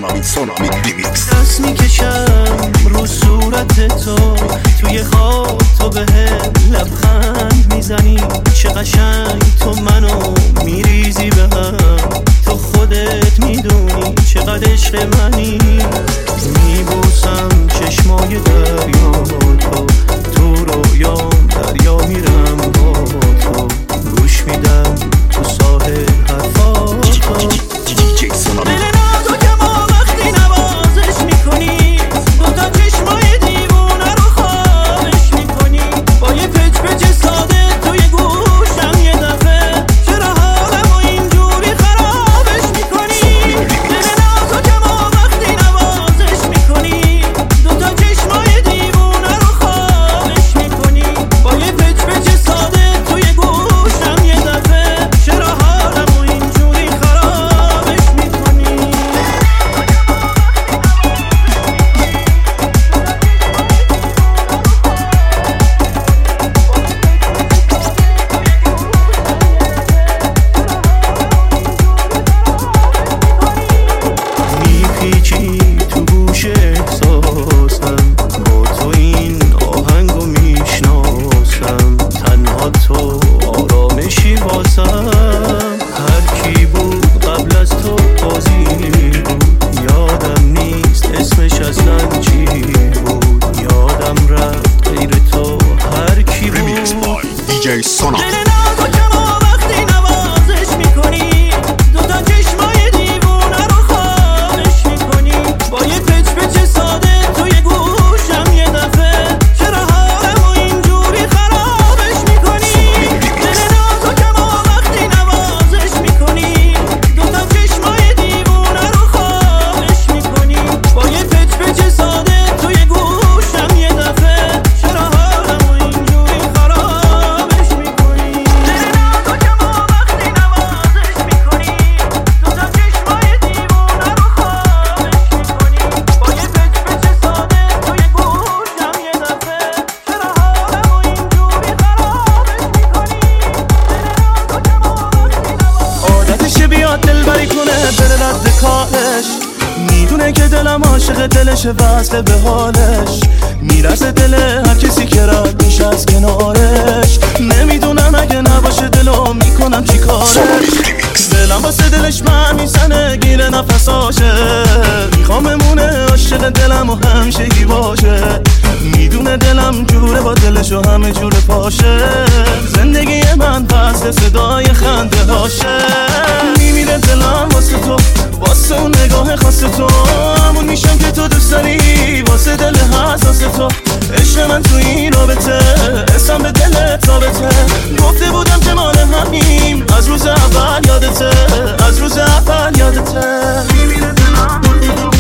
سونامی ریمیکس. دست میکشم رو صورت تو، توی خواب تو به لبخند میزنی، چه قشنگ تو منو میریزی به هم، تو خودت میدونی چقدر عشق منی. میبوسم چشمای دریا تو، تو رویام دریا میرم با تو، گوش میدم تو ساحل حرفات تو. دیجی سونامی. دیجی سونامی. میدونه که دلم عاشق دلشه، وصل به حالش، میرسه دل هر کسی که رد میشه از کنارش. نمیدونم اگه نباشه دلو میکنم چی کارش. دلم واسه دلش من میزنه گیره نفساشه، میخوام بمونه عاشق دلم و همیشگی باشه. میدونه دلم جوره با دلش و همه جوره پاشه، زندگی من فصل صدای خنده هاشه. میمیره دلم واسه تو، واسه اون نگاه خاص تو، همون میشم که تو دوست داری، واسه دل حساس تو. عشق من تو این رابطه، اسم به دلت ثابته، گفته بودم که مال همیم از روز اول یادته، از روز اول یادته. میمیره دلم واسه تو.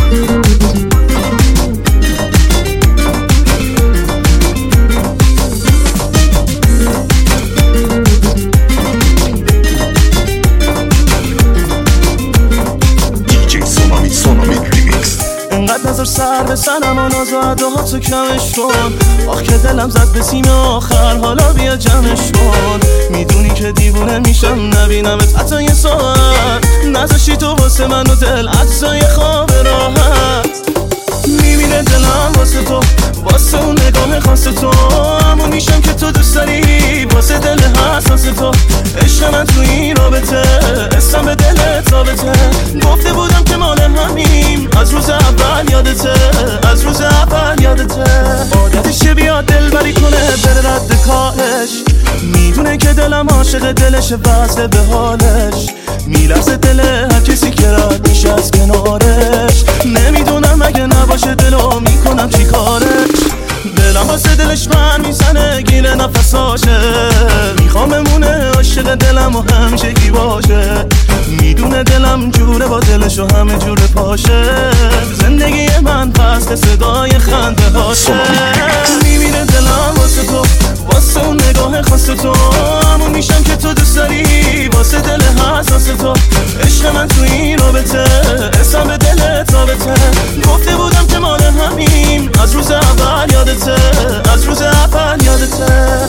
نظر سر به سنم و نازده ها تو کمش کن، آخ که دلم زد به سیم آخر، حالا بیا جمعش کن. میدونی که دیوونه میشم نبینمت حتی یه ساعت، نذاشتی تو واسه من و دل عطسای خواب راحت. میمیره دلم واسه تو، واسه اون نگاه خاص تو، همون میشم که تو دوست داری، واسه دل حساس تو. عشق من تو این رابطه، اسم به دلت ثابته، گفته بودم که مال همیم از روز اول یادته، از روز اول یادته. عادتشه بیاد دلبری کنه بره رد کارش، میدونه که دلم عاشق دلشه، وصل به حالش، میلرزه دل هر کسی که رد میشه از کنارش. نمیدونم اگه نباشه دلو میکنم چی کارش. دلم واسه دلش من میزنه گیره نفساشه، میخوام بمونه عاشق دلم و همیشگی باشه. میدونه دلم جوره با دلش و همه جوره پاشه، زندگی من فصل صدای خنده هاشه. میمیره دلم واسه تو، واسه اون نگاه خاص تو، همون میشم که تو دوست داری، واسه دل حساس تو. عشق من تو این رابطه، اسم به دلت ثابته، گفته بودم که مال همیم از روز اول یادته، از روز اول یادته.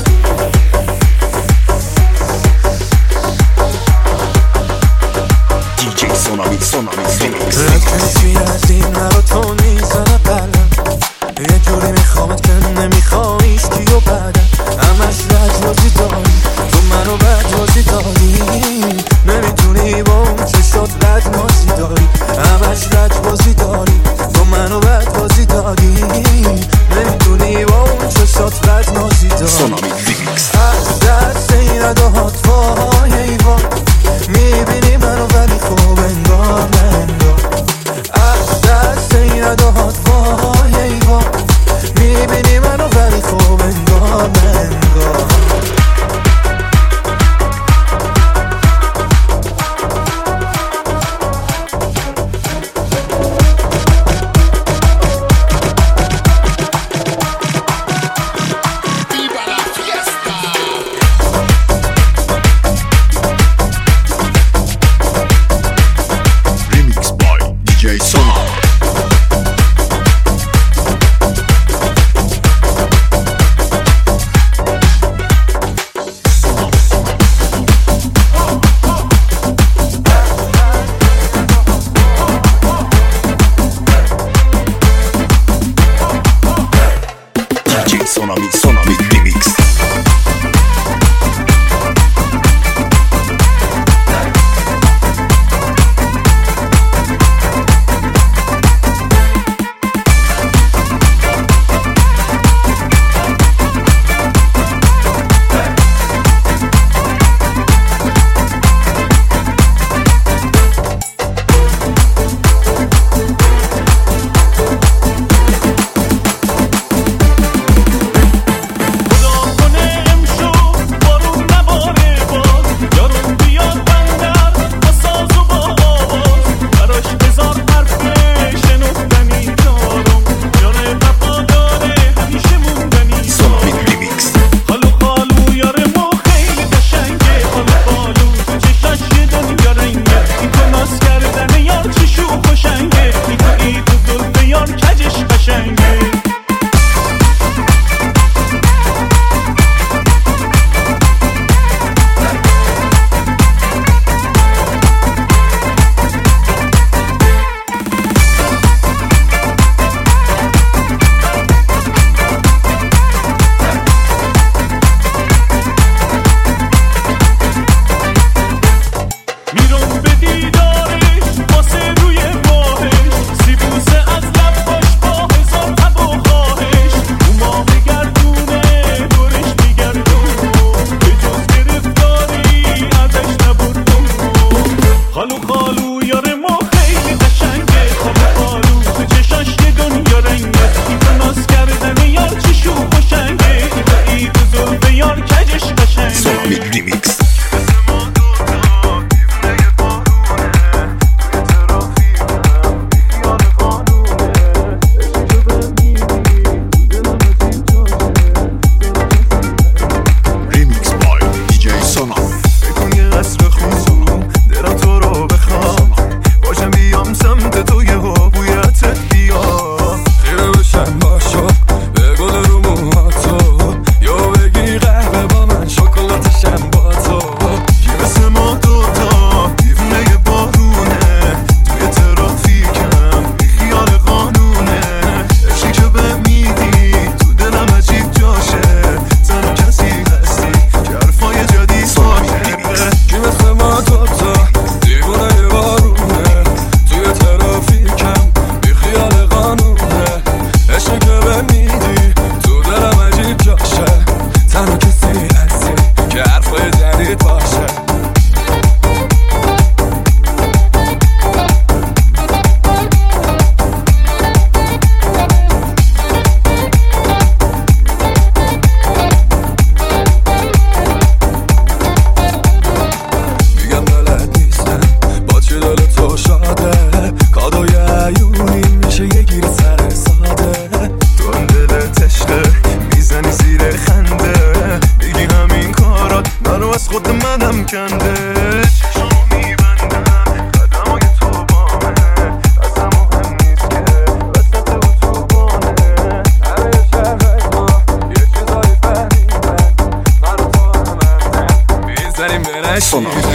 دیجی سونامی. کسی از این رو تو میزنه قلم یه جوری میخواد که نمیخوایش کی و بعدم همش لجبازی داری تو منو بدبازی داری نمیتونی با اون چشات لجبازی داری همش لجبازی داری تو منو بدبازی داری نمیتونی با اون چشات لجبازی داری از دست این ردهات وای ایوان میبینی منو ولی خوب انگار ننگار از دست این ردهات وای ایوان میبینی منو ولی خوب انگار ننگار Sono